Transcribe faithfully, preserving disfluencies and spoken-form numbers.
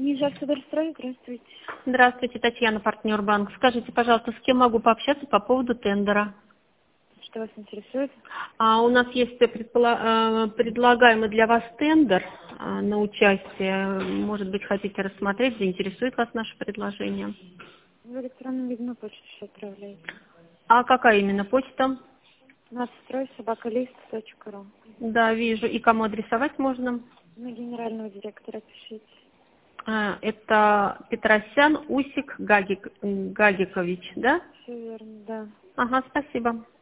Нижавтодорстрой, здравствуйте. Здравствуйте, Татьяна, партнер банк. Скажите, пожалуйста, с кем могу пообщаться по поводу тендера? Что вас интересует? А у нас есть предпола- э, предлагаемый для вас тендер э, на участие. Может быть, хотите рассмотреть, заинтересует вас наше предложение. В электронном виде на почту все отправляете. А какая именно почта? Настрой собакалист точка ру. Да, вижу. И кому адресовать можно? На генерального директора пишите. Э, Это Петросян Усик Гагик, Гагикович, да? Все верно, да. Ага, спасибо.